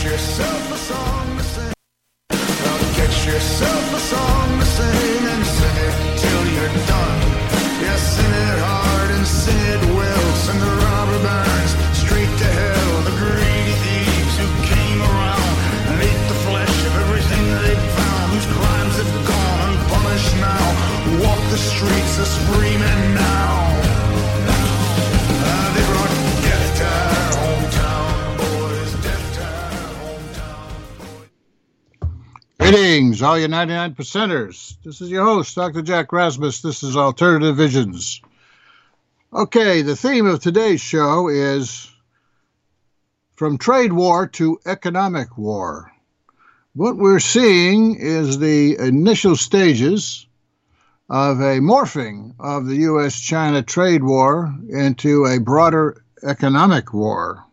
yourself a song to sing. Well, get yourself a song to sing and sing it till you're done. Yeah, sing it hard and sing it well. Sing the robber barons straight to hell. The greedy thieves who came around and ate the flesh of everything they found. Whose crimes have gone unpunished now. Walk the streets a screaming now. They brought death to our hometown, boys. Death to our hometown, boys. Greetings, all you 99%ers. This is your host, Dr. Jack Rasmus. This is Alternative Visions. Okay, the theme of today's show is from trade war to economic war. What we're seeing is the initial stages of a morphing of the U.S.-China trade war into a broader economic war.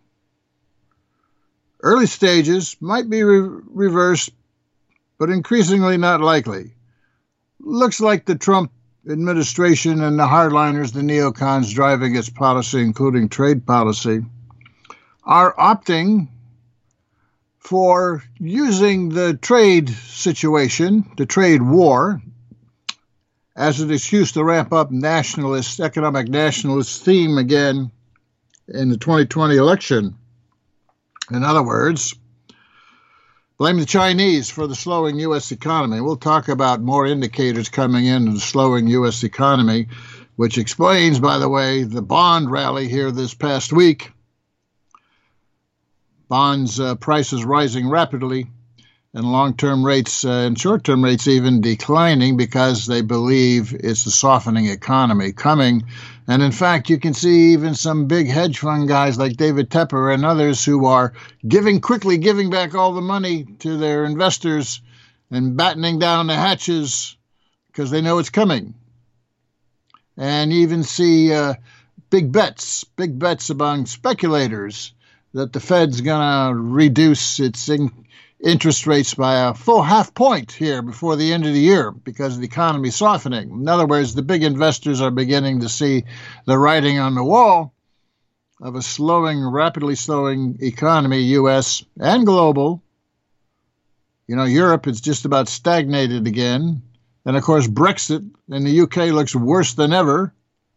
Early stages might be reversed, but increasingly not likely. Looks like the Trump administration and the hardliners, the neocons driving its policy, including trade policy, are opting for using the trade situation, the trade war, as an excuse to ramp up economic nationalist theme again in the 2020 election. In other words, blame the Chinese for the slowing U.S. economy. We'll talk about more indicators coming in the slowing U.S. economy, which explains, by the way, the bond rally here this past week. Bonds prices rising rapidly, and long-term rates and short-term rates even declining because they believe it's a softening economy coming. And in fact, you can see even some big hedge fund guys like David Tepper and others who are quickly giving back all the money to their investors and battening down the hatches because they know it's coming. And even see big bets among speculators that the Fed's going to reduce its interest rates by a full half point here before the end of the year because the economy is softening. In other words, the big investors are beginning to see the writing on the wall of a rapidly slowing economy, U.S. and global. You know, Europe is just about stagnated again. And of course, Brexit in the UK looks worse than ever.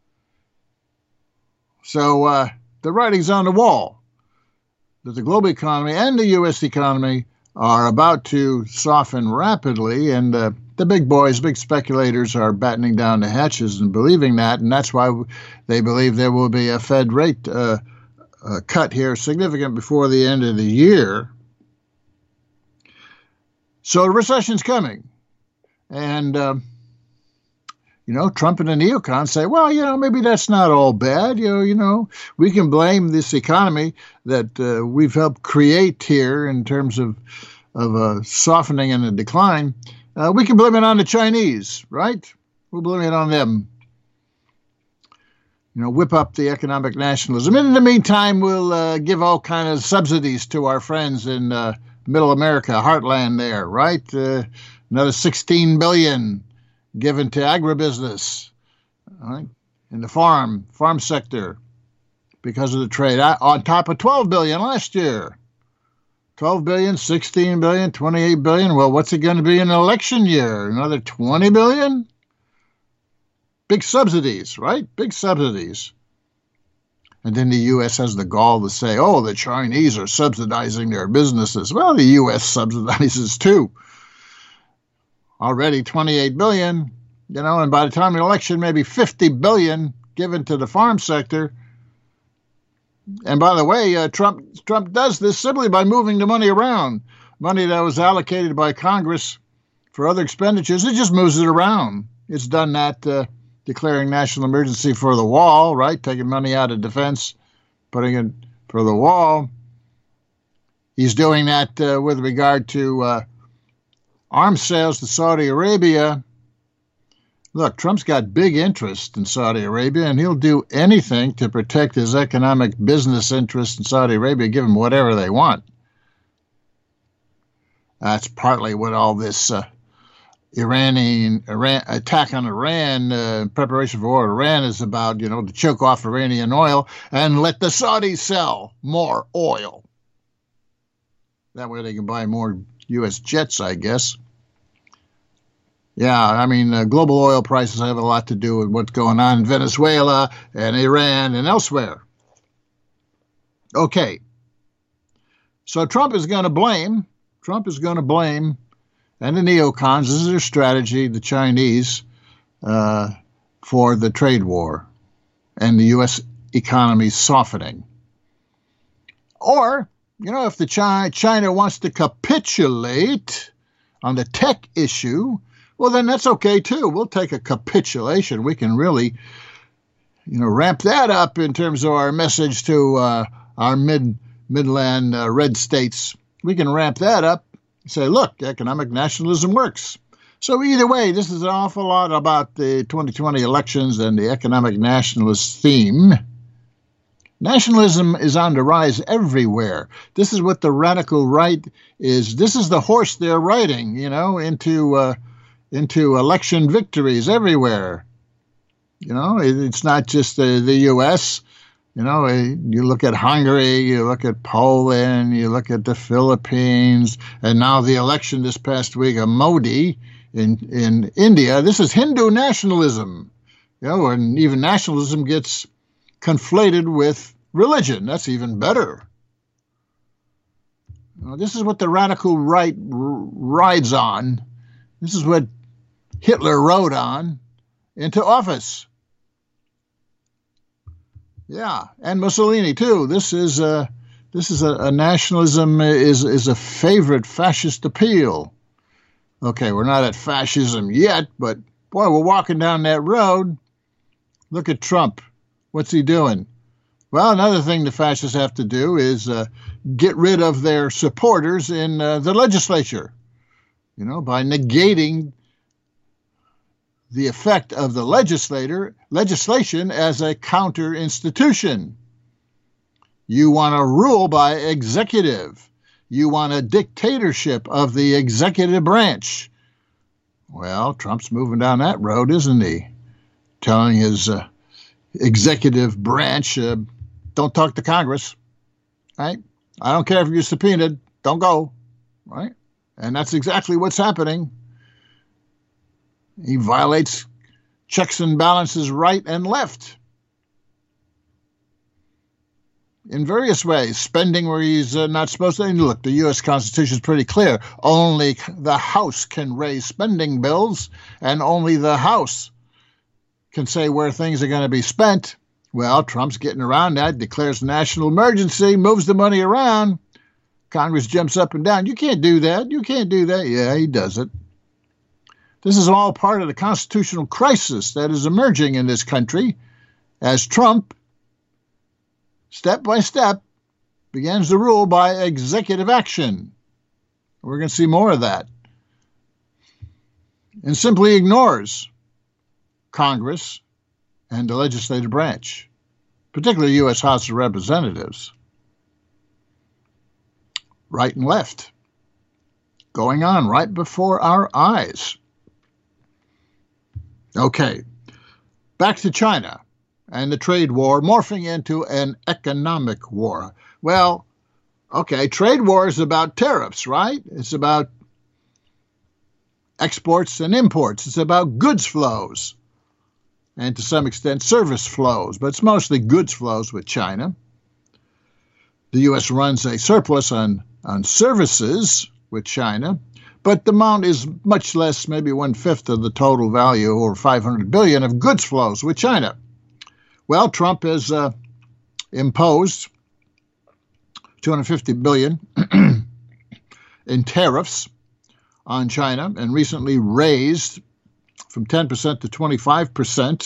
So the writing's on the wall that the global economy and the U.S. economy are about to soften rapidly, and the big boys, big speculators are battening down the hatches and believing that, and that's why they believe there will be a Fed rate cut here significant before the end of the year. So the recession's coming, and Trump and the neocons say, well, maybe that's not all bad. We can blame this economy that we've helped create here in terms of a softening and a decline. We can blame it on the Chinese, right? We'll blame it on them. Whip up the economic nationalism. And in the meantime, we'll give all kind of subsidies to our friends in Middle America, heartland there, right? Another $16 billion given to agribusiness, right, in the farm sector because of the trade, on top of $12 billion last year. 12 billion, 16 billion, 28 billion. Well, what's it going to be in an election year? Another 20 billion? Big subsidies, right? Big subsidies. And then the U.S. has the gall to say, the Chinese are subsidizing their businesses. Well, the U.S. subsidizes too. Already 28 billion, and by the time of the election, maybe 50 billion given to the farm sector. And by the way, Trump does this simply by moving the money around. Money that was allocated by Congress for other expenditures, it just moves it around. It's done that declaring national emergency for the wall, right? Taking money out of defense, putting it for the wall. He's doing that with regard to arms sales to Saudi Arabia. Look, Trump's got big interest in Saudi Arabia, and he'll do anything to protect his economic business interests in Saudi Arabia, give them whatever they want. That's partly what all this Iran attack on Iran, preparation for war Iran is about, to choke off Iranian oil and let the Saudis sell more oil. That way they can buy more U.S. jets, I guess. Yeah, I mean, global oil prices have a lot to do with what's going on in Venezuela and Iran and elsewhere. Okay. So Trump is going to blame, and the neocons, this is their strategy, the Chinese, for the trade war and the U.S. economy softening. Or, if the China wants to capitulate on the tech issue, well, then that's okay, too. We'll take a capitulation. We can really, ramp that up in terms of our message to our Midland red states. We can ramp that up and say, look, economic nationalism works. So either way, this is an awful lot about the 2020 elections and the economic nationalist theme. Nationalism is on the rise everywhere. This is what the radical right is. This is the horse they're riding, into election victories everywhere. It's not just the U.S. You look at Hungary, you look at Poland, you look at the Philippines, and now the election this past week of Modi in India. This is Hindu nationalism, and even nationalism gets conflated with religion. That's even better. This is what the radical right rides on. This is what Hitler rode on into office. Yeah, and Mussolini too. This is a nationalism is a favorite fascist appeal. Okay, we're not at fascism yet, but boy, we're walking down that road. Look at Trump. What's he doing? Well, another thing the fascists have to do is get rid of their supporters in the legislature, by negating the effect of the legislation as a counter institution. You want to rule by executive. You want a dictatorship of the executive branch. Well, Trump's moving down that road, isn't he? Telling his executive branch, don't talk to Congress, right? I don't care if you're subpoenaed, don't go, right? And that's exactly what's happening. He violates checks and balances right and left in various ways, spending where he's not supposed to. And look, the U.S. Constitution is pretty clear. Only the House can raise spending bills, and only the House can say where things are going to be spent. Well, Trump's getting around that, declares national emergency, moves the money around. Congress jumps up and down. You can't do that. You can't do that. Yeah, he does it. This is all part of the constitutional crisis that is emerging in this country as Trump, step by step, begins to rule by executive action. We're going to see more of that. And simply ignores Congress and the legislative branch, particularly the U.S. House of Representatives. Right and left, going on right before our eyes. Okay, back to China and the trade war morphing into an economic war. Well, okay, trade war is about tariffs, right? It's about exports and imports. It's about goods flows and to some extent service flows, but it's mostly goods flows with China. The U.S. runs a surplus on services with China, but the amount is much less, maybe 1/5 of the total value, or $500 billion of goods flows with China. Well, Trump has imposed $250 billion in tariffs on China and recently raised from 10% to 25%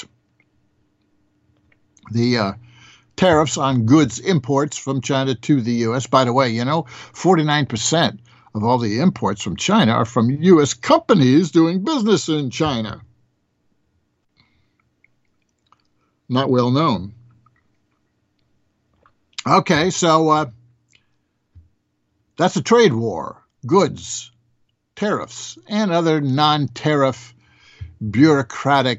the tariffs on goods imports from China to the U.S. By the way, 49% of all the imports from China are from U.S. companies doing business in China. Not well known. Okay, so that's a trade war. Goods, tariffs, and other non-tariff bureaucratic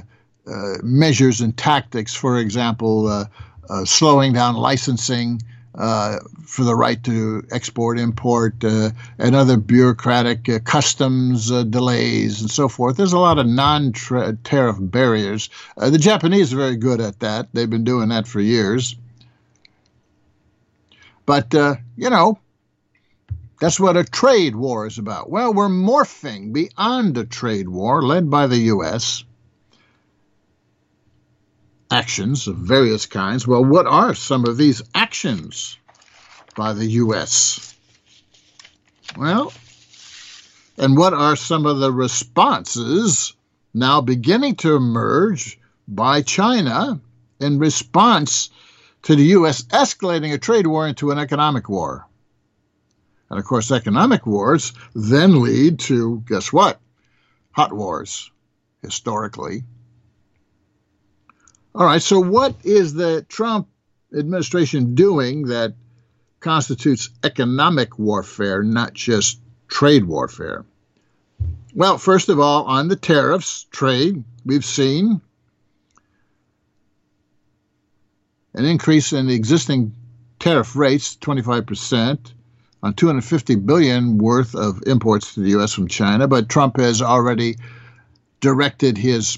measures and tactics. For example, slowing down licensing, for the right to export, import, and other bureaucratic customs delays and so forth. There's a lot of non-tariff barriers. The Japanese are very good at that. They've been doing that for years. But, that's what a trade war is about. Well, we're morphing beyond a trade war led by the U.S. Actions of various kinds. Well, what are some of these actions by the U.S.? Well, and what are some of the responses now beginning to emerge by China in response to the U.S. escalating a trade war into an economic war? And, of course, economic wars then lead to, guess what? Hot wars, historically. All right, so what is the Trump administration doing that constitutes economic warfare, not just trade warfare? Well, first of all, on the tariffs, trade, we've seen an increase in the existing tariff rates, 25%, on $250 billion worth of imports to the U.S. from China. But Trump has already directed his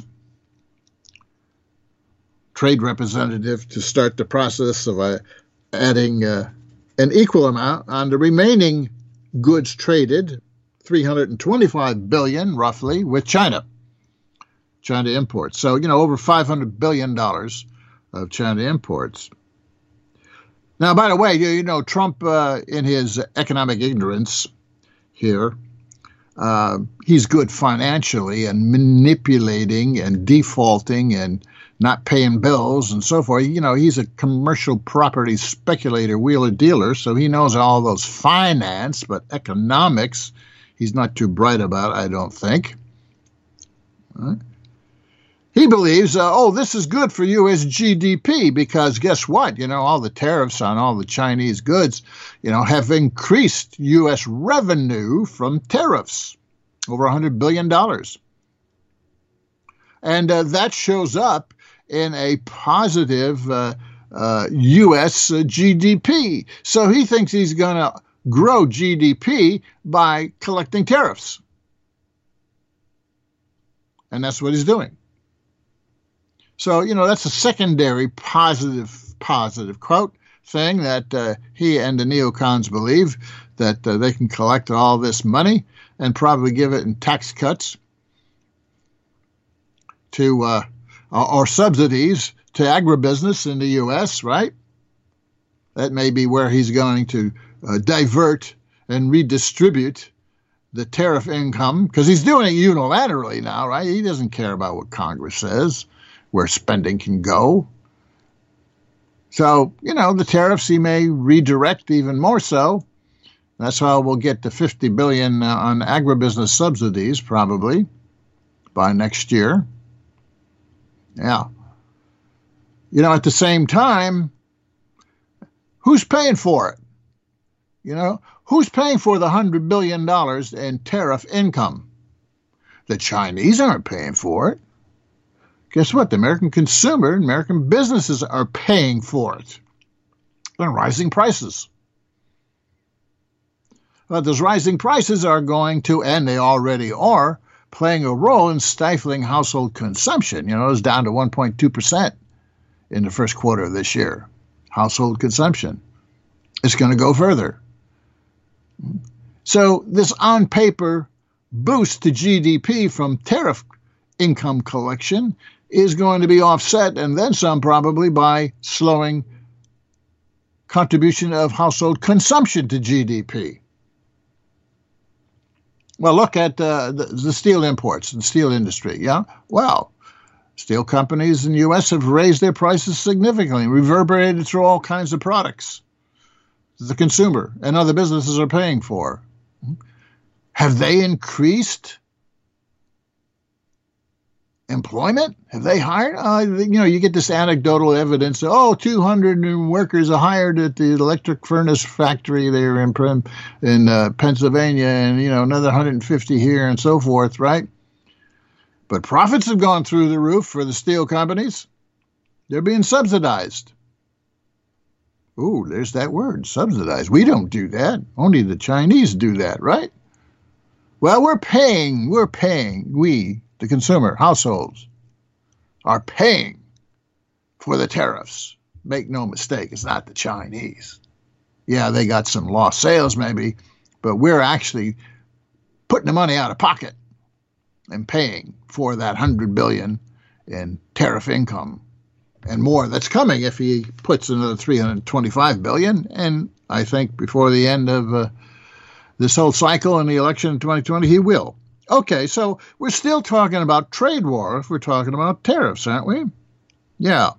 trade representative to start the process of adding an equal amount on the remaining goods traded, $325 billion roughly, with China imports. So, over $500 billion of China imports. Now, by the way, Trump, in his economic ignorance here, he's good financially and manipulating and defaulting and not paying bills and so forth. He's a commercial property speculator, wheeler dealer, so he knows all those finance, but economics, he's not too bright about, I don't think. Right? He believes, this is good for U.S. GDP because guess what? All the tariffs on all the Chinese goods, have increased U.S. revenue from tariffs, over $100 billion. And that shows up in a positive U.S. GDP. So he thinks he's going to grow GDP by collecting tariffs. And that's what he's doing. So, that's a secondary positive quote thing that he and the neocons believe that they can collect all this money and probably give it in tax cuts to or subsidies to agribusiness in the U.S., right? That may be where he's going to divert and redistribute the tariff income, because he's doing it unilaterally now, right? He doesn't care about what Congress says, where spending can go. So, the tariffs he may redirect even more so. That's how we'll get to $50 billion on agribusiness subsidies, probably, by next year. Yeah. At the same time, who's paying for it? Who's paying for the $100 billion in tariff income? The Chinese aren't paying for it. Guess what? The American consumer, American businesses are paying for it. And rising prices. But those rising prices are going to, and they already are, playing a role in stifling household consumption. It was down to 1.2% in the first quarter of this year. Household consumption. It's going to go further. So this on-paper boost to GDP from tariff income collection is going to be offset, and then some probably, by slowing contribution of household consumption to GDP. Well, look at the steel imports and steel industry. Yeah, well, steel companies in the U.S. have raised their prices significantly, reverberated through all kinds of products the consumer and other businesses are paying for. Have they increased employment? Have they hired? You get this anecdotal evidence. 200 workers are hired at the electric furnace factory there in Pennsylvania, and another 150 here, and so forth, right? But profits have gone through the roof for the steel companies. They're being subsidized. Ooh, there's that word, subsidize. We don't do that. Only the Chinese do that, right? Well, we're paying. We, the consumer, households, are paying for the tariffs. Make no mistake, it's not the Chinese. Yeah, they got some lost sales maybe, but we're actually putting the money out of pocket and paying for that $100 billion in tariff income and more that's coming if he puts another $325 billion. And I think before the end of this whole cycle in the election in 2020, he will. Okay, so we're still talking about trade war if we're talking about tariffs, aren't we? Yeah.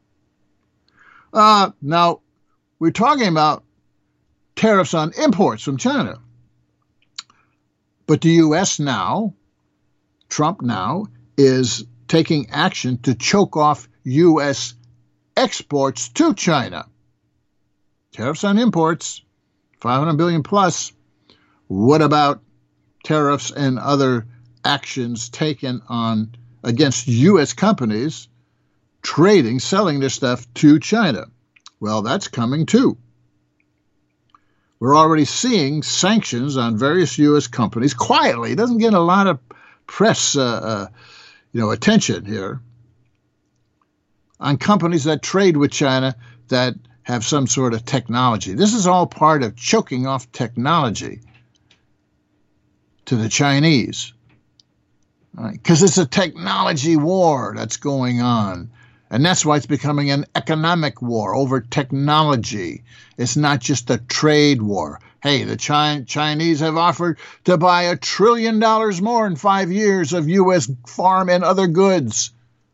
Now, we're talking about tariffs on imports from China. But the U.S. now, Trump now, is taking action to choke off U.S. exports to China. Tariffs on imports, $500 billion plus. What about tariffs and other actions taken on against U.S. companies trading, selling their stuff to China? Well, that's coming too. We're already seeing sanctions on various U.S. companies quietly. It doesn't get a lot of press attention here, on companies that trade with China that have some sort of technology. This is all part of choking off technology to the Chinese, because it's a technology war that's going on. And that's why it's becoming an economic war over technology. It's not just a trade war. Hey, the Chinese have offered to buy $1 trillion more in 5 years of U.S. farm and other goods.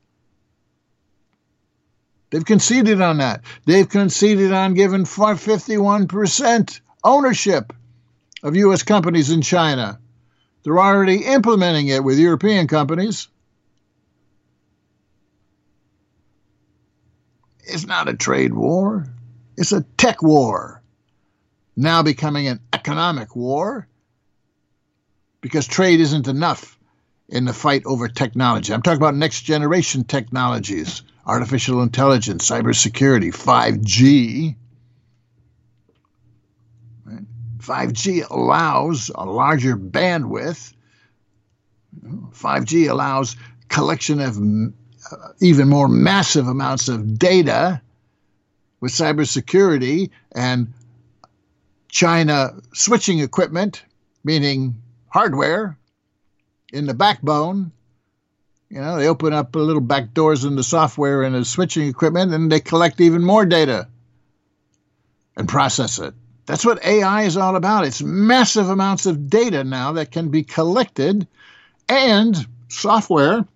They've conceded on that. They've conceded on giving 51% ownership of U.S. companies in China. They're already implementing it with European companies. It's not a trade war. It's a tech war. Now becoming an economic war because trade isn't enough in the fight over technology. I'm talking about next generation technologies, artificial intelligence, cybersecurity, 5G. 5G allows a larger bandwidth. 5G allows collection of even more massive amounts of data with cybersecurity and China switching equipment, meaning hardware in the backbone. They open up little back doors in the software and the switching equipment, and they collect even more data and process it. That's what AI is all about. It's massive amounts of data now that can be collected, and software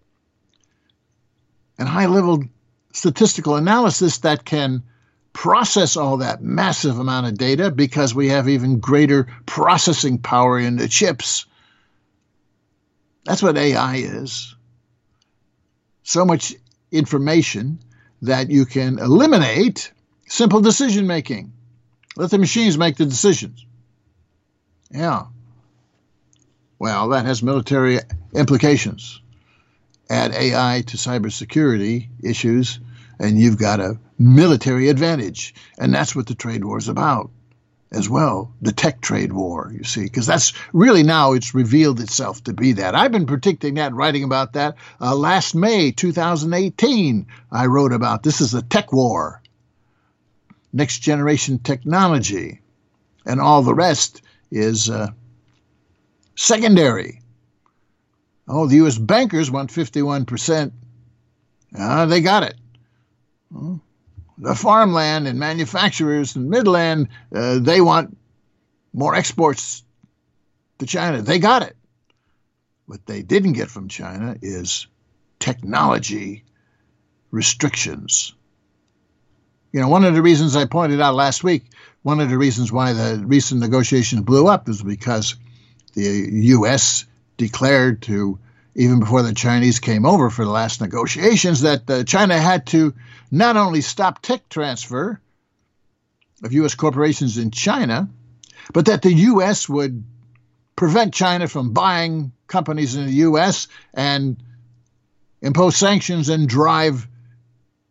and high-level statistical analysis that can process all that massive amount of data because we have even greater processing power in the chips. That's what AI is. So much information that you can eliminate simple decision-making. Let the machines make the decisions. Yeah. Well, that has military implications. Add AI to cybersecurity issues, and you've got a military advantage. And that's what the trade war is about as well, the tech trade war, you see, because that's really now it's revealed itself to be that. I've been predicting that, writing about that. Last May 2018, I wrote about this is a tech war, next generation technology, and all the rest is secondary. Oh, the U.S. bankers want 51%. They got it. The farmland and manufacturers and Midland, they want more exports to China. They got it. What they didn't get from China is technology restrictions. One of the reasons I pointed out last week, one of the reasons why the recent negotiations blew up is because the U.S. declared to, even before the Chinese came over for the last negotiations, that China had to not only stop tech transfer of U.S. corporations in China, but that the U.S. would prevent China from buying companies in the U.S. and impose sanctions and drive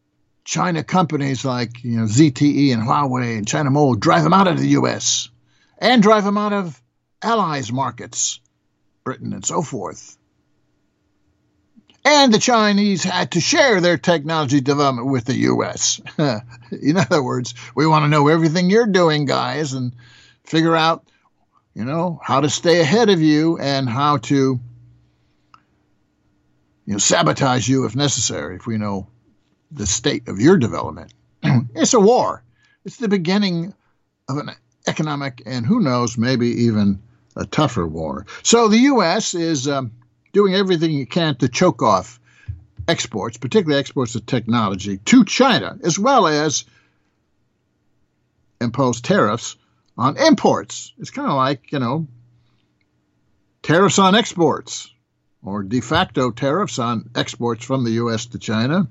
China companies like ZTE and Huawei and China Mobile, drive them out of the U.S. and drive them out of allies markets, Britain and so forth. And the Chinese had to share their technology development with the U.S. In other words, we want to know everything you're doing, guys, and figure out, how to stay ahead of you and how to, sabotage you if necessary, if we know the state of your development. It's a war. It's the beginning of an economic and who knows, maybe even a tougher war. So the U.S. is doing everything it can to choke off exports, particularly exports of technology, to China, as well as impose tariffs on imports. It's kind of like, tariffs on exports or de facto tariffs on exports from the U.S. to China.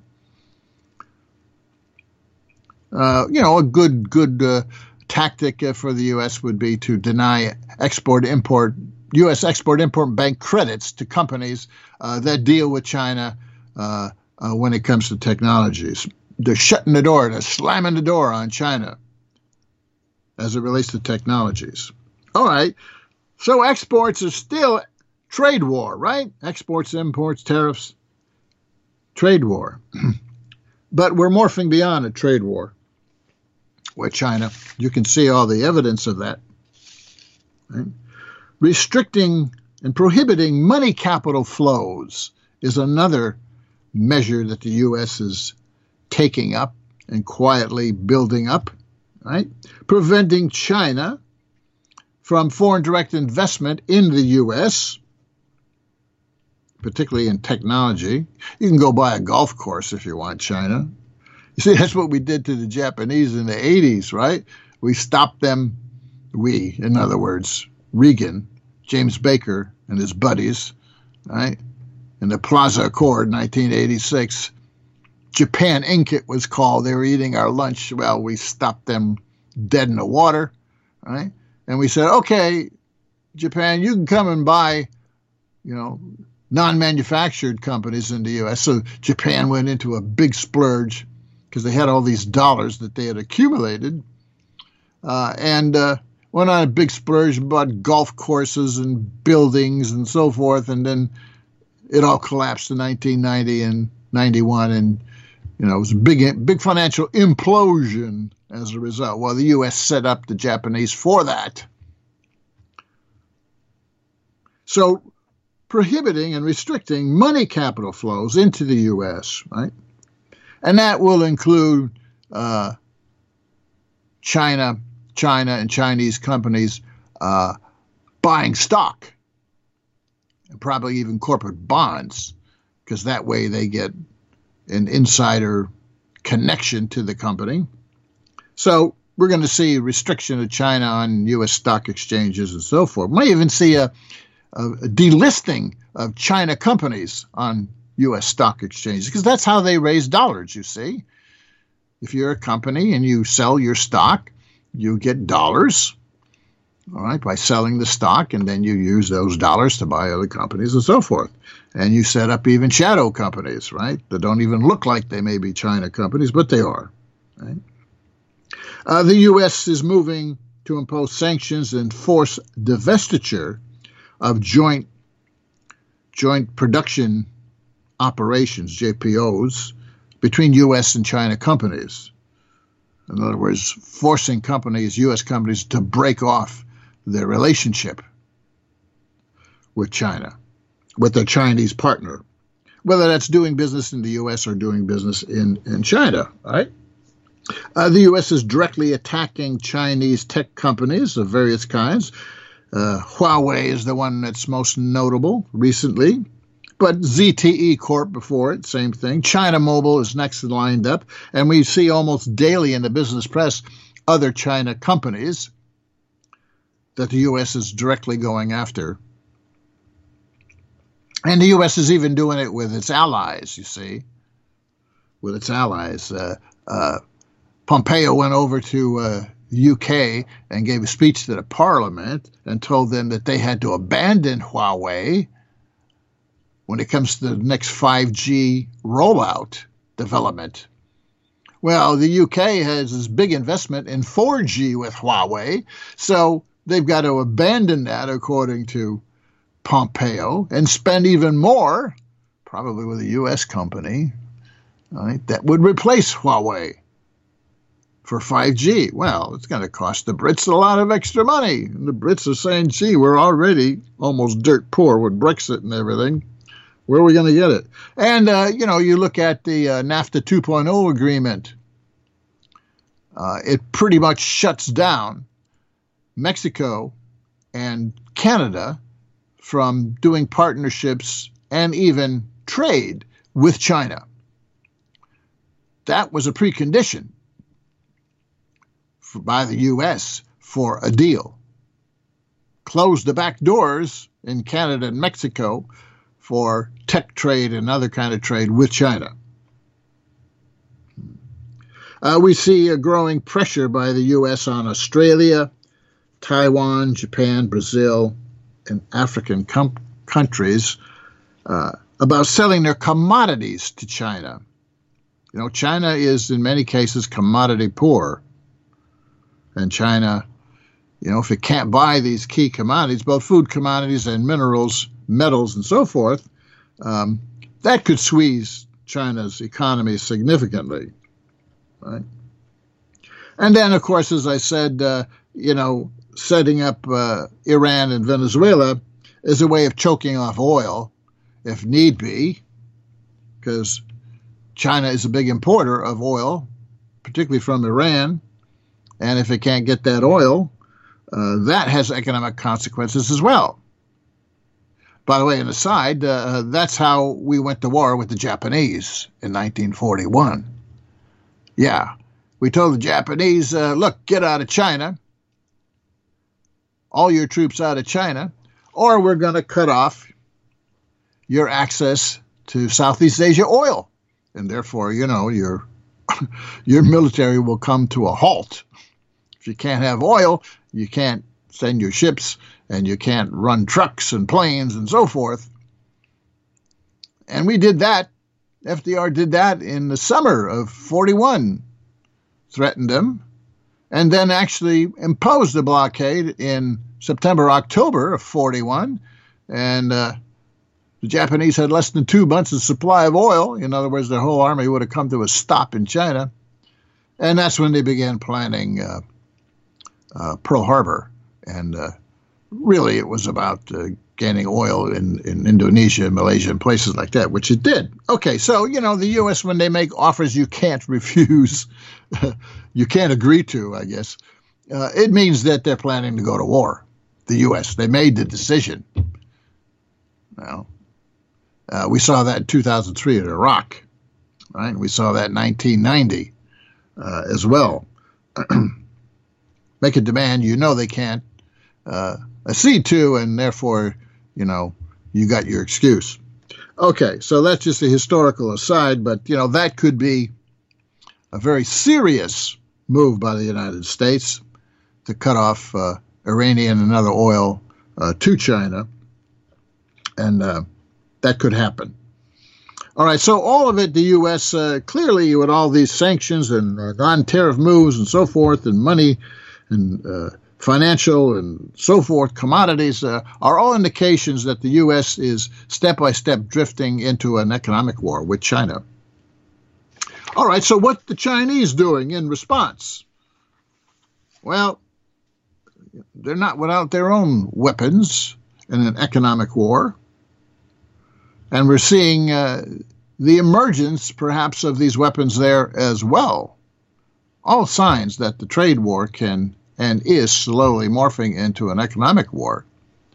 A good tactic for the U.S. would be to deny U.S. export-import bank credits to companies that deal with China when it comes to technologies. They're shutting the door, they're slamming the door on China as it relates to technologies. All right, so exports are still trade war, right? Exports, imports, tariffs, trade war. But we're morphing beyond a trade war with China. You can see all the evidence of that. Right? Restricting and prohibiting money capital flows is another measure that the U.S. is taking up and quietly building up, right? Preventing China from foreign direct investment in the U.S., particularly in technology. You can go buy a golf course if you want China. You see, that's what we did to the Japanese in the 80s, right? We stopped them, in other words, Reagan, James Baker, and his buddies, right? In the Plaza Accord, 1986, Japan Inc. it was called. They were eating our lunch. Well, we stopped them dead in the water, right? And we said, okay, Japan, you can come and buy, non-manufactured companies in the U.S. So Japan went into a big splurge because they had all these dollars that they had accumulated and went on a big splurge and bought golf courses and buildings and so forth. And then it all collapsed in 1990 and 91. And, it was a big financial implosion as a result. Well, the U.S. set up the Japanese for that. So prohibiting and restricting money capital flows into the U.S., right? And that will include China and Chinese companies buying stock and probably even corporate bonds, because that way they get an insider connection to the company. So we're going to see restriction of China on U.S. stock exchanges and so forth. We might even see a delisting of China companies on U.S. stock exchanges, because that's how they raise dollars, you see. If you're a company and you sell your stock, you get dollars, all right, by selling the stock, and then you use those dollars to buy other companies and so forth. And you set up even shadow companies, right, that don't even look like they may be China companies, but they are, right? The U.S. is moving to impose sanctions and force divestiture of joint production operations, JPOs, between U.S. and China companies. In other words, forcing companies, U.S. companies, to break off their relationship with China, with their Chinese partner, whether that's doing business in the U.S. or doing business in China, right? The U.S. is directly attacking Chinese tech companies of various kinds. Huawei is the one that's most notable recently, but ZTE Corp before it, same thing. China Mobile is next lined up, and we see almost daily in the business press other China companies that the U.S. is directly going after. And the U.S. is even doing it with its allies, you see, with its allies. Pompeo went over to UK and gave a speech to the parliament and told them that they had to abandon Huawei when it comes to the next 5G rollout development. Well, the UK has this big investment in 4G with Huawei, so they've got to abandon that, according to Pompeo, and spend even more, probably with a U.S. company, right, that would replace Huawei for 5G. Well, it's going to cost the Brits a lot of extra money. And the Brits are saying, gee, we're already almost dirt poor with Brexit and everything. Where are we going to get it? And, you look at the NAFTA 2.0 agreement. It pretty much shuts down Mexico and Canada from doing partnerships and even trade with China. That was a precondition by the U.S. for a deal. Close the back doors in Canada and Mexico for tech trade and other kind of trade with China. We see a growing pressure by the U.S. on Australia, Taiwan, Japan, Brazil, and African countries about selling their commodities to China. China is in many cases commodity poor. And China, if it can't buy these key commodities, both food commodities and minerals, metals, and so forth, that could squeeze China's economy significantly. Right? And then, of course, as I said, setting up Iran and Venezuela is a way of choking off oil, if need be, because China is a big importer of oil, particularly from Iran. And if it can't get that oil, that has economic consequences as well. By the way, an aside, that's how we went to war with the Japanese in 1941. Yeah, we told the Japanese, look, get out of China, all your troops out of China, or we're going to cut off your access to Southeast Asia oil. And therefore, your military will come to a halt. If you can't have oil, you can't send your ships, and you can't run trucks and planes and so forth. And we did that. FDR did that in the summer of 41, threatened them, and then actually imposed the blockade in September, October of 41. And the Japanese had less than 2 months of supply of oil. In other words, their whole army would have come to a stop in China. And that's when they began planning Pearl Harbor. And really, it was about gaining oil in Indonesia, Malaysia, and places like that, which it did. Okay, so, the U.S., when they make offers you can't refuse, you can't agree to, I guess, it means that they're planning to go to war. The U.S., they made the decision. Well, we saw that in 2003 in Iraq, right? We saw that in 1990 as well. Make a demand, they can't accede to, and therefore, you got your excuse. Okay, so that's just a historical aside, but, that could be a very serious move by the United States to cut off Iranian and other oil to China, and that could happen. All right, so all of it, the U.S., clearly with all these sanctions and non-tariff moves and so forth, and money and financial and so forth, commodities, are all indications that the U.S. is step-by-step drifting into an economic war with China. All right, so what the Chinese doing in response? Well, they're not without their own weapons in an economic war. And we're seeing the emergence, perhaps, of these weapons there as well. All signs that the trade war can and is slowly morphing into an economic war.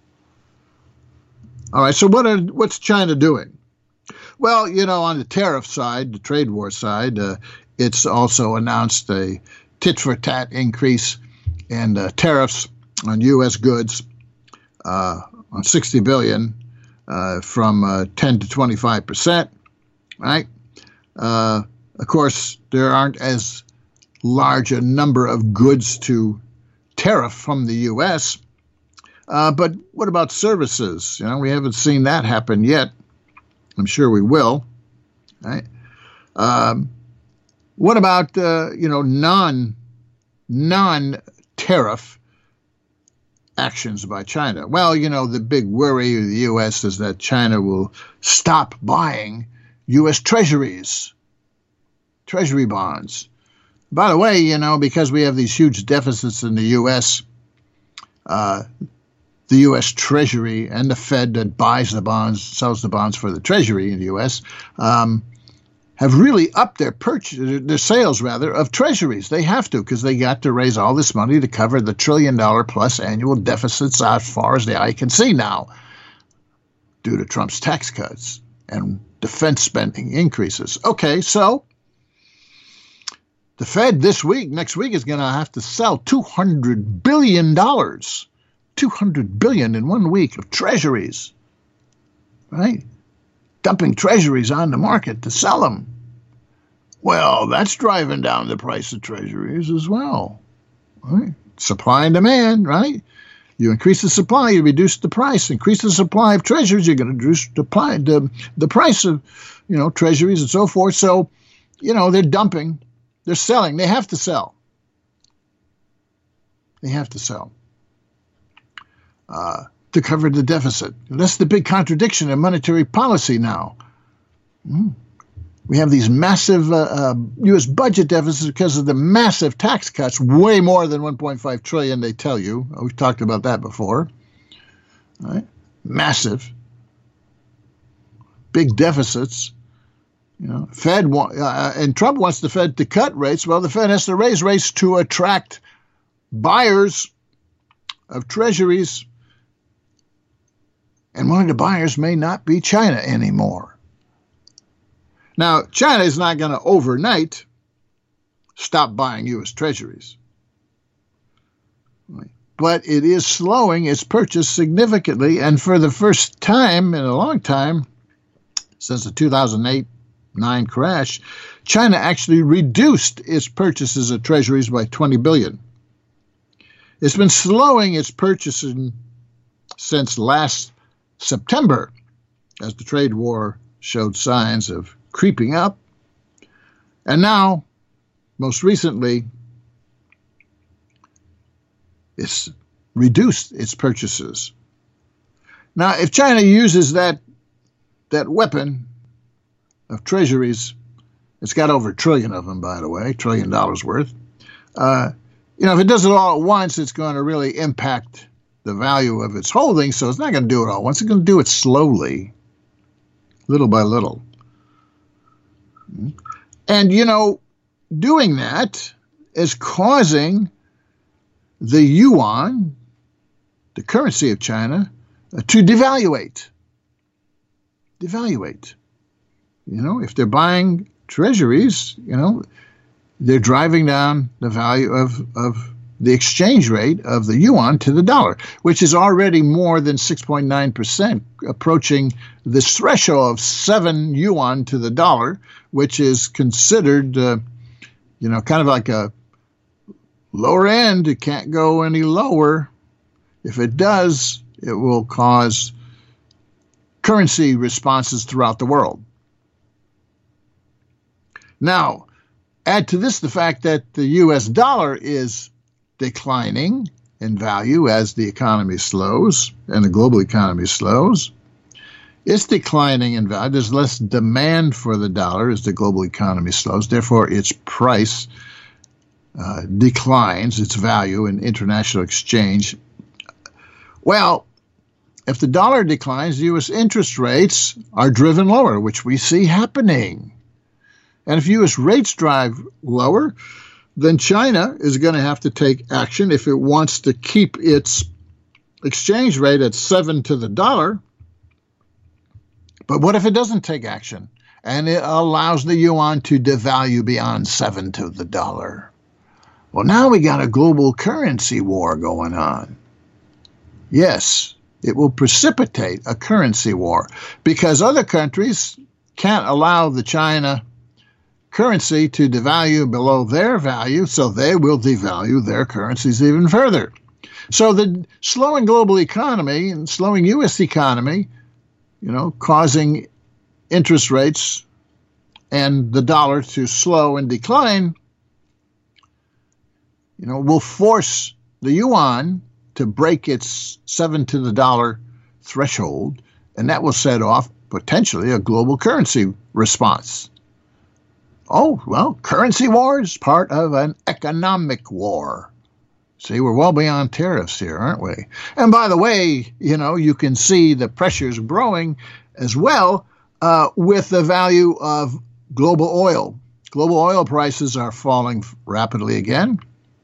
All right, so what's China doing? Well, on the tariff side, the trade war side, it's also announced a tit-for-tat increase in tariffs on U.S. goods on $60 billion from 10 to 25%, right? Of course, there aren't as large a number of goods to tariff from the U.S., but what about services? We haven't seen that happen yet. I'm sure we will, right? What about non-tariff actions by China? Well, the big worry of the U.S. is that China will stop buying U.S. Treasury bonds. By the way, because we have these huge deficits in the U.S., the U.S. Treasury and the Fed that buys the bonds, sells the bonds for the Treasury in the U.S., have really upped their sales of treasuries. They have to, because they got to raise all this money to cover the $1 trillion plus annual deficits as far as the eye can see now, due to Trump's tax cuts and defense spending increases. Okay, so the Fed next week is going to have to sell $200 billion, $200 billion in 1 week of treasuries, right? Dumping treasuries on the market to sell them. Well, that's driving down the price of treasuries as well. Right? Supply and demand, right? You increase the supply, you reduce the price. Increase the supply of treasuries, you're going to reduce the price of, treasuries and so forth. So, they're dumping, they're selling. They have to sell. They have to sell. To cover the deficit. That's the big contradiction in monetary policy now. We have these massive U.S. budget deficits because of the massive tax cuts, way more than $1.5 trillion, they tell you. We've talked about that before. Right? Massive. Big deficits. Fed and Trump wants the Fed to cut rates. Well, the Fed has to raise rates to attract buyers of treasuries. And one of the buyers may not be China anymore. Now, China is not going to overnight stop buying U.S. treasuries. But it is slowing its purchase significantly. And for the first time in a long time, since the 2008-9 crash, China actually reduced its purchases of treasuries by $20 billion. It's been slowing its purchasing since last September, as the trade war showed signs of creeping up. And now, most recently, it's reduced its purchases. Now, if China uses that weapon of treasuries, it's got over $1 trillion of them, by the way, $1 trillion worth. If it does it all at once, it's going to really impact the value of its holdings, so it's not going to do it all at once. It's going to do it slowly, little by little. And, doing that is causing the yuan, the currency of China, to devaluate. If they're buying treasuries, they're driving down the value of the exchange rate of the yuan to the dollar, which is already more than 6.9%, approaching this threshold of 7 yuan to the dollar, which is considered, kind of like a lower end. It can't go any lower. If it does, it will cause currency responses throughout the world. Now, add to this the fact that the U.S. dollar is declining in value as the economy slows and the global economy slows. It's declining in value. There's less demand for the dollar as the global economy slows. Therefore, its price declines, its value in international exchange. Well, if the dollar declines, U.S. interest rates are driven lower, which we see happening. And if U.S. rates drive lower, then China is going to have to take action if it wants to keep its exchange rate at 7 to the dollar. But what if it doesn't take action and it allows the yuan to devalue beyond 7 to the dollar? Well, now we got a global currency war going on. Yes, it will precipitate a currency war because other countries can't allow the China currency to devalue below their value, so they will devalue their currencies even further. So the slowing global economy and slowing U.S. economy, causing interest rates and the dollar to slow and decline, will force the yuan to break its 7 to the dollar threshold, and that will set off potentially a global currency response. Oh, well, currency war is part of an economic war. See, we're well beyond tariffs here, aren't we? And by the way, you can see the pressures growing as well with the value of global oil. Global oil prices are falling rapidly again.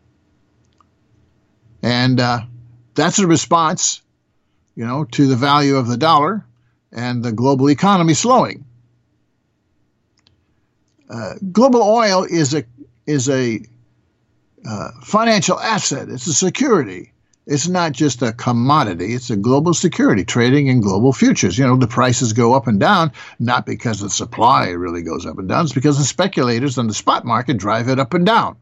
And that's a response, to the value of the dollar and the global economy slowing. Global oil is a financial asset. It's a security. It's not just a commodity. It's a global security, trading in global futures. The prices go up and down, not because the supply really goes up and down. It's because the speculators on the spot market drive it up and down.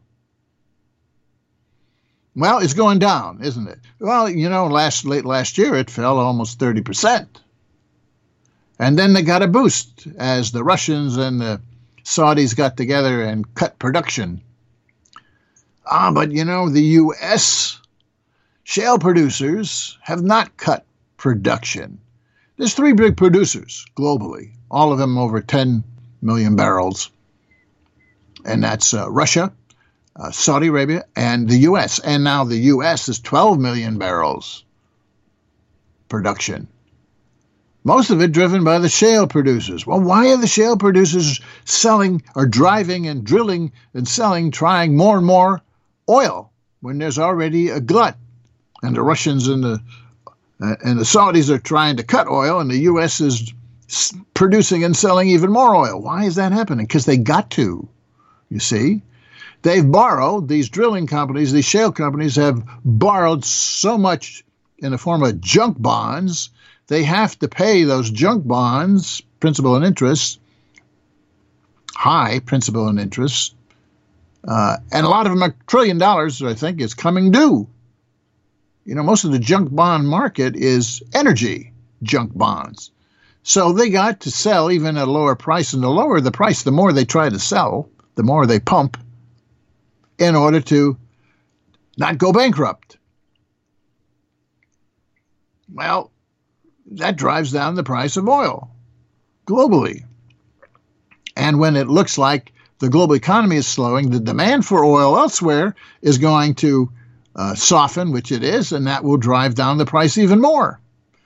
Well, it's going down, isn't it? Well, late last year, it fell almost 30%. And then they got a boost as the Russians and the Saudis got together and cut production. But the U.S. shale producers have not cut production. There's 3 big producers globally, all of them over 10 million barrels. And that's Russia, Saudi Arabia, and the U.S. And now the U.S. is 12 million barrels production. Most of it driven by the shale producers. Well, why are the shale producers selling or driving and drilling and selling, trying more and more oil when there's already a glut? And the Russians and the Saudis are trying to cut oil, and the U.S. is producing and selling even more oil. Why is that happening? Because they got to, you see. They've borrowed, these drilling companies, these shale companies have borrowed so much in the form of junk bonds, they have to pay those junk bonds, principal and interest, high principal and interest, and a lot of them, $1 trillion, I think, is coming due. Most of the junk bond market is energy junk bonds. So they got to sell even at a lower price, and the lower the price, the more they try to sell, the more they pump in order to not go bankrupt. Well, that drives down the price of oil globally. And when it looks like the global economy is slowing, the demand for oil elsewhere is going to soften, which it is, and that will drive down the price even more.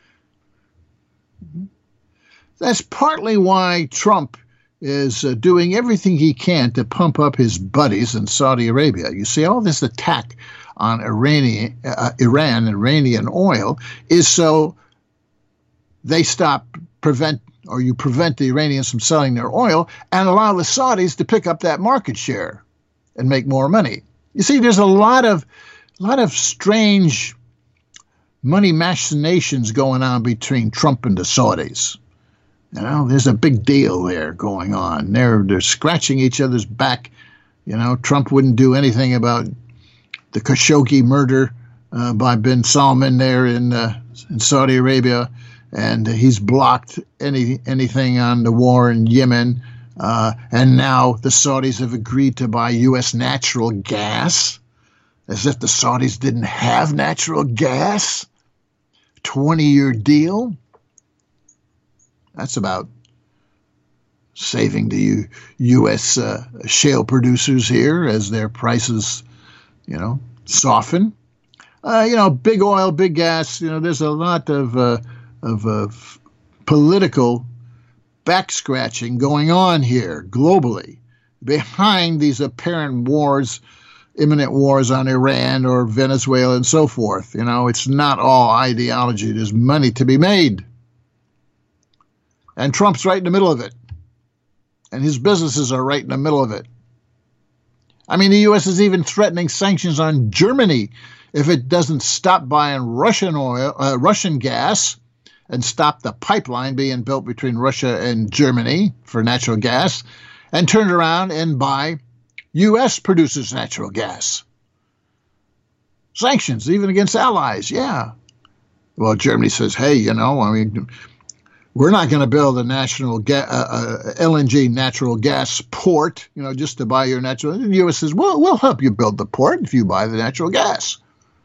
That's partly why Trump is doing everything he can to pump up his buddies in Saudi Arabia. You see, all this attack on Iranian oil is so they prevent the Iranians from selling their oil and allow the Saudis to pick up that market share and make more money. You see, there's a lot of strange money machinations going on between Trump and the Saudis. There's a big deal there going on. They're scratching each other's back. Trump wouldn't do anything about the Khashoggi murder by bin Salman there in Saudi Arabia, and he's blocked anything on the war in Yemen. And now the Saudis have agreed to buy U.S. natural gas, as if the Saudis didn't have natural gas. 20-year deal. That's about saving the U.S. Shale producers here as their prices, soften. Big oil, big gas. There's a lot of political back scratching going on here globally behind these apparent wars, imminent wars on Iran or Venezuela and so forth. It's not all ideology. There's money to be made. And Trump's right in the middle of it. And his businesses are right in the middle of it. I mean, the U.S. is even threatening sanctions on Germany if it doesn't stop buying Russian gas and stop the pipeline being built between Russia and Germany for natural gas, and turn around and buy U.S. producers' natural gas. Sanctions, even against allies, yeah. Well, Germany says, hey, we're not going to build a LNG natural gas port, just to buy your natural. And the U.S. says, well, we'll help you build the port if you buy the natural gas.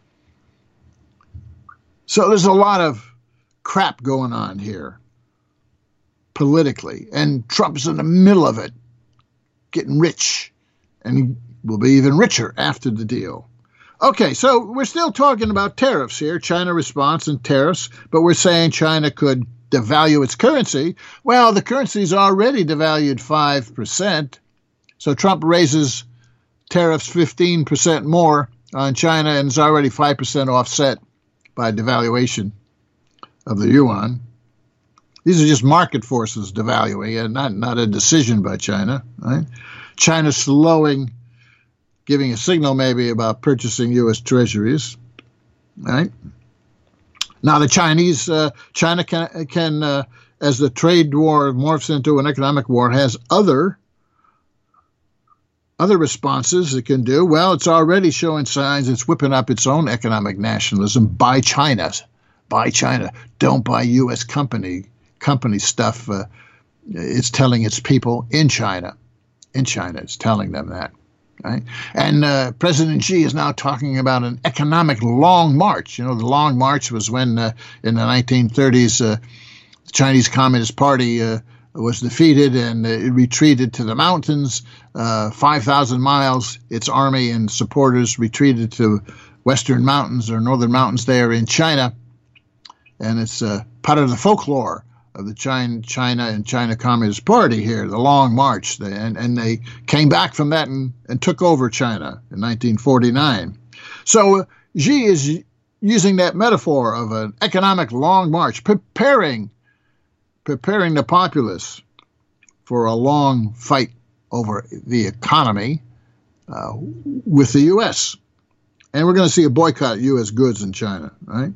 So there's a lot of crap going on here politically, and Trump's in the middle of it, getting rich, and he will be even richer after the deal. Okay, so we're still talking about tariffs here, China response and tariffs, but we're saying China could devalue its currency. Well, the currency's already devalued 5%, so Trump raises tariffs 15% more on China, and it's already 5% offset by devaluation of the yuan. These are just market forces devaluing, and not a decision by China. Right? China's slowing, giving a signal maybe about purchasing U.S. treasuries. Right? Now the China can as the trade war morphs into an economic war, has other responses it can do. Well, it's already showing signs it's whipping up its own economic nationalism. Buy China. Don't buy U.S. company stuff. It's telling its people in China. It's telling them that. Right? And President Xi is now talking about an economic long march. The long march was when in the 1930s the Chinese Communist Party was defeated and it retreated to the mountains. 5,000 miles, its army and supporters retreated to western mountains or northern mountains there in China. And it's part of the folklore of the China Communist Party here, the Long March. And they came back from that and took over China in 1949. So Xi is using that metaphor of an economic long march, preparing the populace for a long fight over the economy with the U.S. And we're going to see a boycott of U.S. goods in China, right?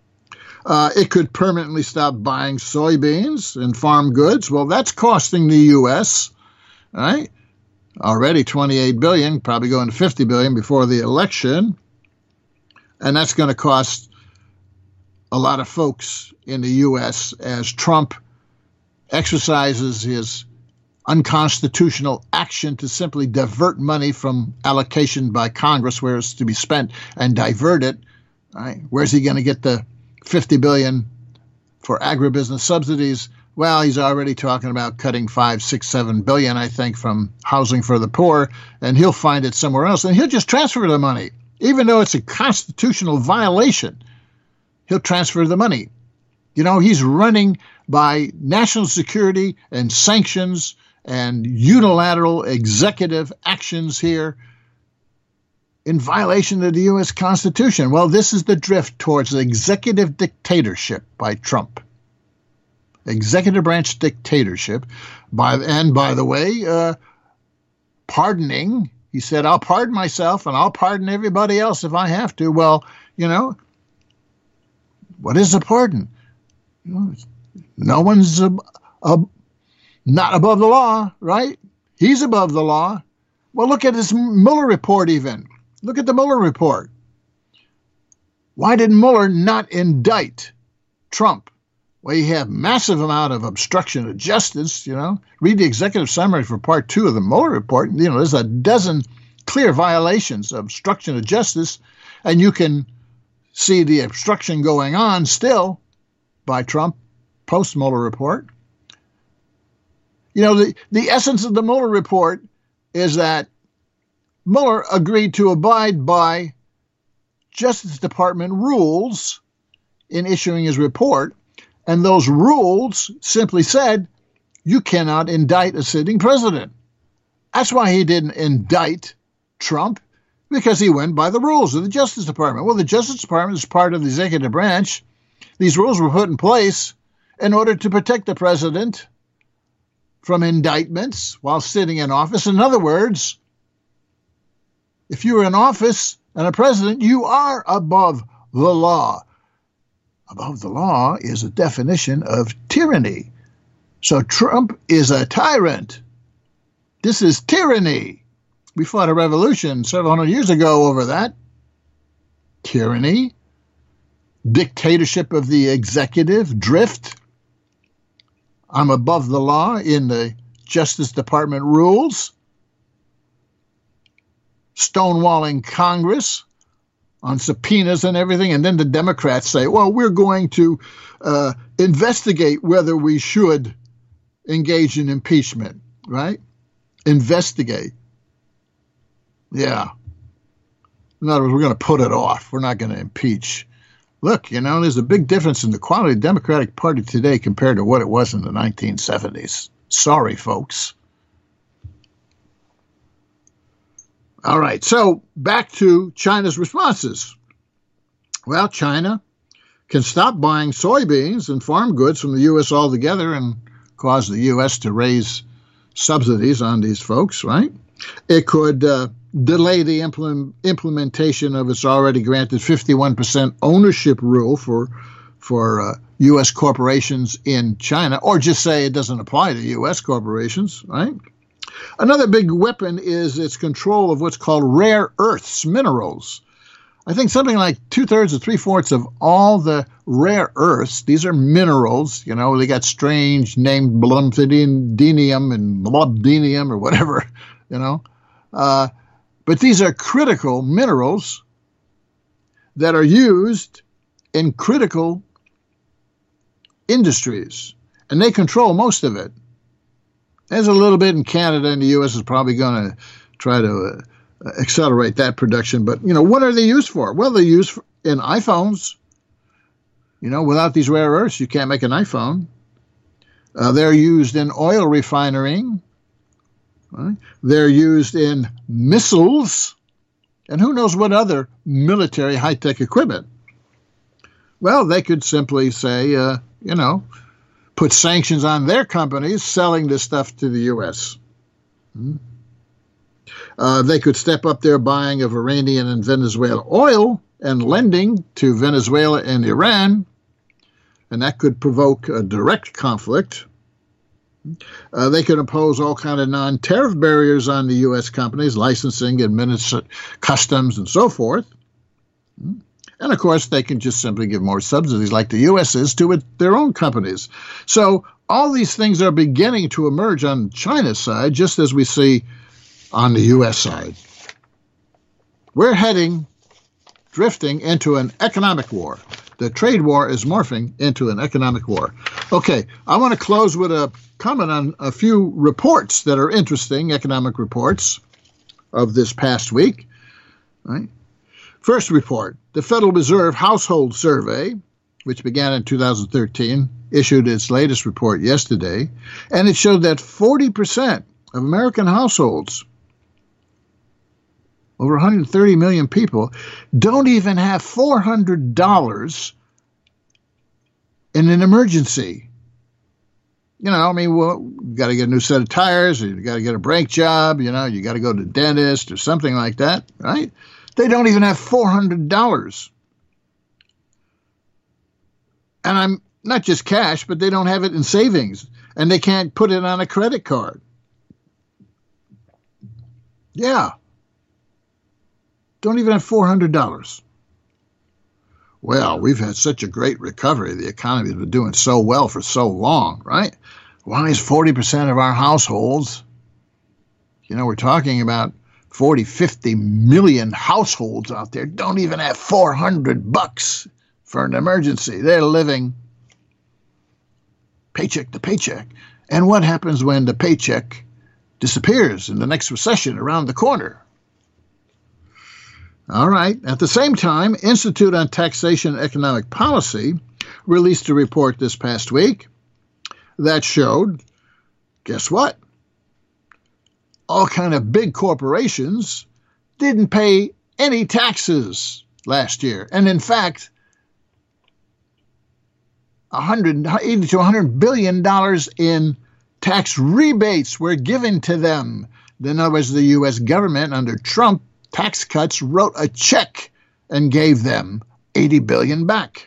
It could permanently stop buying soybeans and farm goods. Well, that's costing the U.S., right? Already $28 billion, probably going to $50 billion before the election. And that's going to cost a lot of folks in the U.S. as Trump exercises his unconstitutional action to simply divert money from allocation by Congress where it's to be spent and divert it. Right? Where's he going to get the $50 billion for agribusiness subsidies? Well, he's already talking about cutting $5, $6, $7 billion, I think, from housing for the poor, and he'll find it somewhere else, and he'll just transfer the money. Even though it's a constitutional violation, he'll transfer the money. He's running by national security and sanctions and unilateral executive actions here in violation of the U.S. Constitution. Well, this is the drift towards executive dictatorship by Trump. Executive branch dictatorship. By the way, pardoning. He said, I'll pardon myself and I'll pardon everybody else if I have to. Well, what is a pardon? No one's not above the law, right? He's above the law. Well, look at this Mueller report even. Look at the Mueller report. Why did Mueller not indict Trump? Well, you have massive amount of obstruction of justice, Read the executive summary for part 2 of the Mueller report. There's a dozen clear violations of obstruction of justice, and you can see the obstruction going on still by Trump post-Mueller report. The essence of the Mueller report is that Mueller agreed to abide by Justice Department rules in issuing his report, and those rules simply said you cannot indict a sitting president. That's why he didn't indict Trump, because he went by the rules of the Justice Department. Well, the Justice Department is part of the executive branch. These rules were put in place in order to protect the president from indictments while sitting in office. In other words, if you're in office and a president, you are above the law. Above the law is a definition of tyranny. So Trump is a tyrant. This is tyranny. We fought a revolution several hundred years ago over that. Tyranny, dictatorship of the executive, drift. I'm above the law in the Justice Department rules, stonewalling Congress on subpoenas and everything, and then the Democrats say, well, we're going to investigate whether we should engage in impeachment, right? Investigate. Yeah. In other words, we're going to put it off. We're not going to impeach. Look, there's a big difference in the quality of the Democratic Party today compared to what it was in the 1970s. Sorry, folks. All right, so back to China's responses. Well, China can stop buying soybeans and farm goods from the U.S. altogether and cause the U.S. to raise subsidies on these folks, right? It could delay the implementation of its already granted 51% ownership rule for U.S. corporations in China, or just say it doesn't apply to U.S. corporations, right? Another big weapon is its control of what's called rare earths, minerals. I think something like 2/3 or 3/4 of all the rare earths, these are minerals, they got strange named blumthidinium and molybdenium or whatever, but these are critical minerals that are used in critical industries, and they control most of it. There's a little bit in Canada, and the U.S. is probably going to try to accelerate that production. But, what are they used for? Well, they're used in iPhones. Without these rare earths, you can't make an iPhone. They're used in oil refining. Right? They're used in missiles. And who knows what other military high-tech equipment. Well, they could simply say, put sanctions on their companies selling this stuff to the U.S. They could step up their buying of Iranian and Venezuela oil and lending to Venezuela and Iran, and that could provoke a direct conflict. They could impose all kind of non-tariff barriers on the U.S. companies, licensing, customs, and so forth. And, of course, they can just simply give more subsidies like the U.S. is to their own companies. So all these things are beginning to emerge on China's side, just as we see on the U.S. side. We're drifting into an economic war. The trade war is morphing into an economic war. Okay, I want to close with a comment on a few reports that are interesting, economic reports of this past week. Right? First report, the Federal Reserve Household Survey, which began in 2013, issued its latest report yesterday, and it showed that 40% of American households, over 130 million people, don't even have $400 in an emergency. You got to get a new set of tires, or you got to get a brake job, you got to go to the dentist or something like that, right? They don't even have $400. And I'm not just cash, but they don't have it in savings. And they can't put it on a credit card. Yeah. Don't even have $400. Well, we've had such a great recovery. The economy's been doing so well for so long, right? Why is 40% of our households, we're talking about 40, 50 million households out there don't even have $400 for an emergency. They're living paycheck to paycheck. And what happens when the paycheck disappears in the next recession around the corner? All right. At the same time, Institute on Taxation and Economic Policy released a report this past week that showed, guess what? All kind of big corporations didn't pay any taxes last year. And in fact, $180 to $100 billion in tax rebates were given to them. In other words, the U.S. government under Trump tax cuts wrote a check and gave them $80 billion back.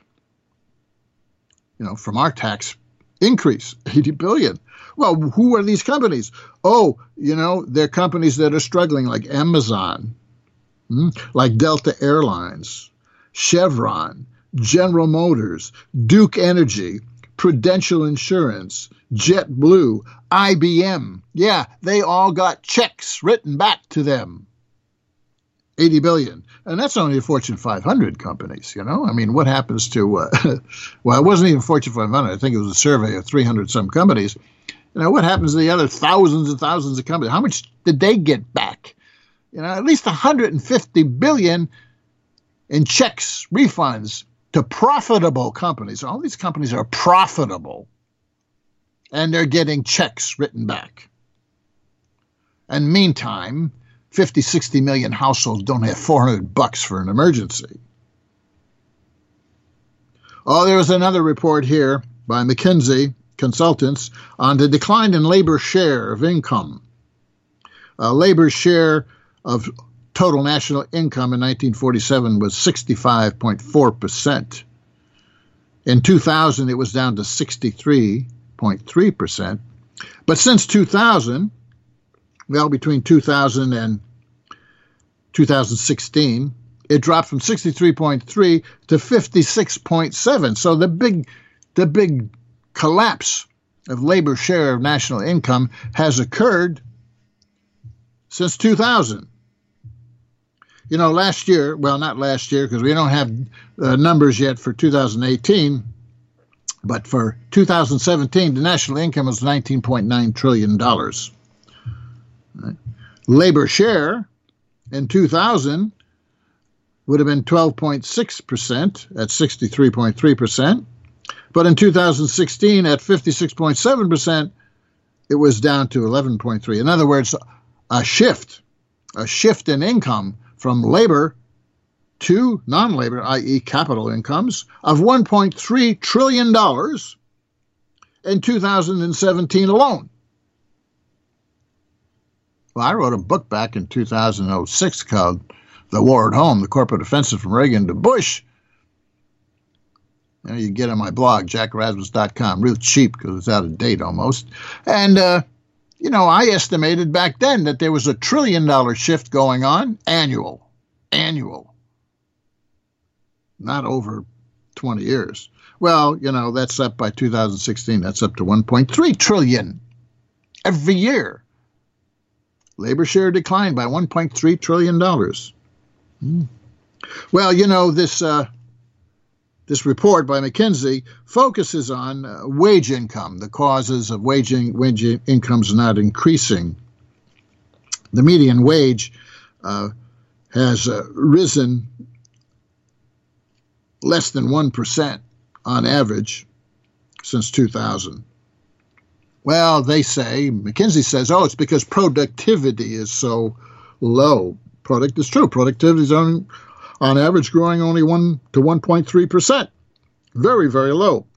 From our tax increase, $80 billion. Well, who are these companies? Oh, they're companies that are struggling, like Amazon, like Delta Airlines, Chevron, General Motors, Duke Energy, Prudential Insurance, JetBlue, IBM. Yeah, they all got checks written back to them. 80 billion. And that's only the Fortune 500 companies, you know? I mean, what happens to, well, it wasn't even Fortune 500. I think it was a survey of 300 some companies. You know, what happens to the other thousands and thousands of companies? How much did they get back? You know, at least 150 billion in checks, refunds to profitable companies. All these companies are profitable, and they're getting checks written back. And meantime, 50, 60 million households don't have $400 for an emergency. Oh, there was another report here by McKinsey Consultants on the decline in labor share of income. Labor share of total national income in 1947 was 65.4%. In 2000, it was down to 63.3%. But since 2000, well, between 2000 and 2016, it dropped from 63.3 to 56.7. So the big collapse of labor share of national income has occurred since 2000. You know, last year, well, not last year because we don't have numbers yet for 2018, but for 2017, the national income was $19.9 trillion. Right? Labor share in 2000 would have been 12.6% at 63.3%. But in 2016, at 56.7%, it was down to 11.3. In other words, a shift in income from labor to non-labor, i.e. capital incomes, of $1.3 trillion in 2017 alone. Well, I wrote a book back in 2006 called The War at Home, The Corporate Offensive from Reagan to Bush. You know, you get on my blog, jackrasmus.com, real cheap because it's out of date almost. And, you know, I estimated back then that there was $1 trillion shift going on, annual, not over 20 years. Well, you know, that's up by 2016. That's up to 1.3 trillion every year. Labor share declined by $1.3 trillion. Well, you know, this report by McKinsey focuses on wage income, the causes of wage incomes not increasing. The median wage has risen less than 1% on average since 2000. Well, they say, McKinsey says, oh, it's because productivity is so low. It's true. Productivity is on average growing only 1 to 1.3%. Very, very low.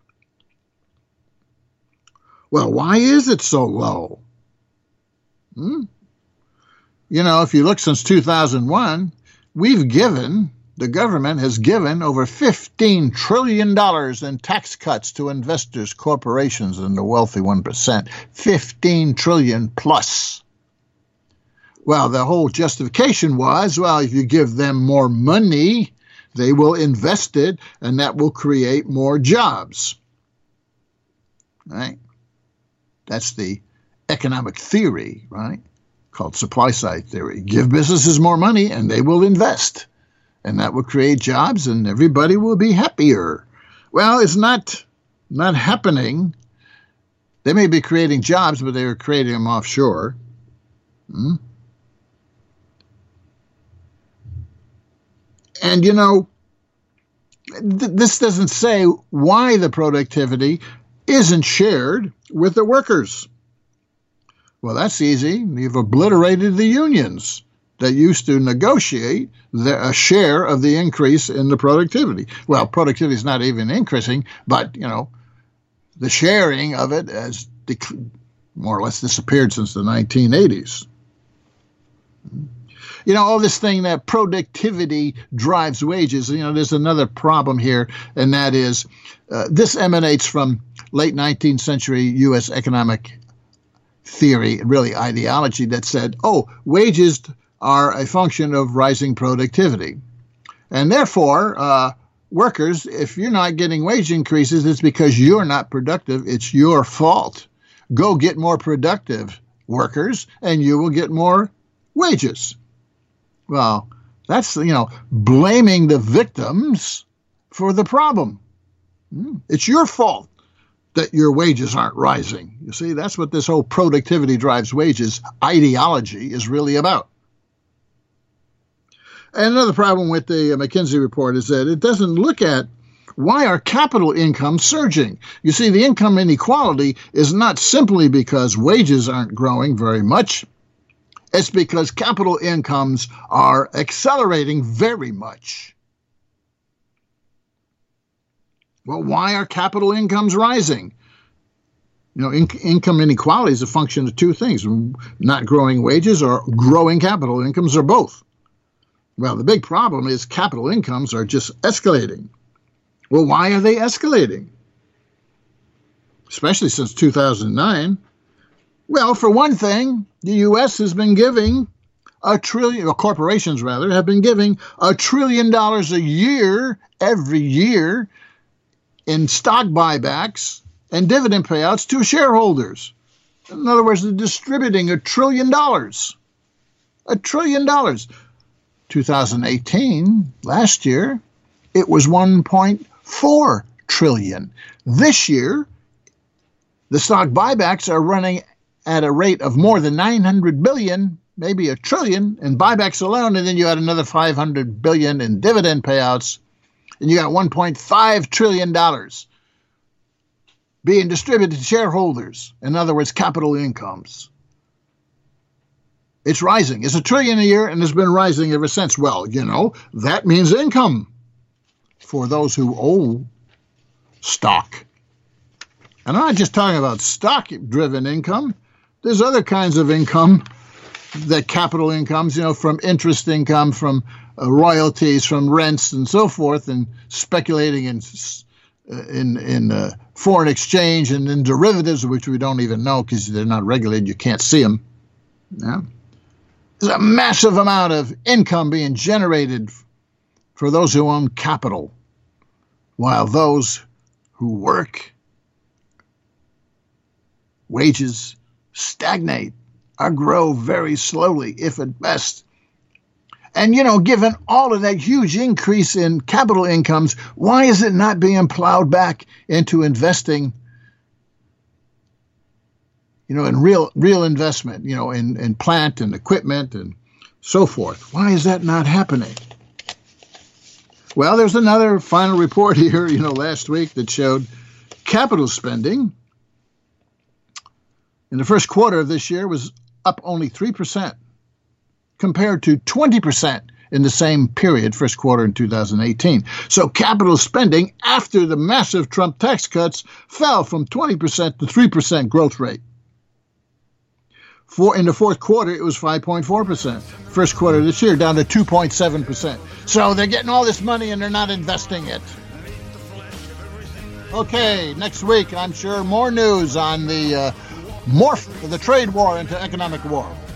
Well, why is it so low? You know, if you look since 2001, the government has given over $15 trillion in tax cuts to investors, corporations, and the wealthy 1%. 15 trillion plus. Well, the whole justification was, well, if you give them more money, they will invest it, and that will create more jobs. Right? That's the economic theory, right? Called supply side theory. Give businesses more money, and they will invest. And that will create jobs, and everybody will be happier. Well, it's not happening. They may be creating jobs, but they are creating them offshore. And, you know, this doesn't say why the productivity isn't shared with the workers. Well, that's easy. You've obliterated the unions that used to negotiate a share of the increase in the productivity. Well, productivity is not even increasing, but, you know, the sharing of it has more or less disappeared since the 1980s. You know, all this thing that productivity drives wages, you know, there's another problem here, and that is this emanates from late 19th century U.S. economic theory, really ideology, that said, oh, wages are a function of rising productivity. And therefore, workers, if you're not getting wage increases, it's because you're not productive. It's your fault. Go get more productive workers and you will get more wages. Well, that's, blaming the victims for the problem. It's your fault that your wages aren't rising. You see, that's what this whole productivity drives wages ideology is really about. And another problem with the McKinsey report is that it doesn't look at why are capital incomes surging. You see, the income inequality is not simply because wages aren't growing very much. It's because capital incomes are accelerating very much. Well, why are capital incomes rising? Income inequality is a function of two things, not growing wages or growing capital incomes, or both. Well, the big problem is capital incomes are just escalating. Well, why are they escalating? Especially since 2009. Well, for one thing, the U.S. has been giving corporations have been giving $1 trillion a year, every year, in stock buybacks and dividend payouts to shareholders. In other words, they're distributing $1 trillion. $1 trillion. 2018, last year, it was 1.4 trillion. This year, the stock buybacks are running at a rate of more than 900 billion, maybe $1 trillion in buybacks alone, and then you add another 500 billion in dividend payouts, and you got $1.5 trillion being distributed to shareholders. In other words, capital incomes. It's rising. It's $1 trillion a year, and it's been rising ever since. Well, that means income for those who own stock. And I'm not just talking about stock-driven income. There's other kinds of income, that capital incomes, from interest income, from royalties, from rents, and so forth, and speculating in foreign exchange and in derivatives, which we don't even know because they're not regulated. You can't see them. Yeah. There's a massive amount of income being generated for those who own capital, while those who work, wages stagnate or grow very slowly, if at best. And, given all of that huge increase in capital incomes, why is it not being plowed back into investing, in real investment, in plant and equipment and so forth? Why is that not happening? Well, there's another final report here, last week that showed capital spending in the first quarter of this year was up only 3% compared to 20% in the same period, first quarter in 2018. So capital spending after the massive Trump tax cuts fell from 20% to 3% growth rate. In the fourth quarter, it was 5.4%. First quarter this year, down to 2.7%. So they're getting all this money and they're not investing it. Okay, next week, I'm sure more news on the morph of the trade war into economic war.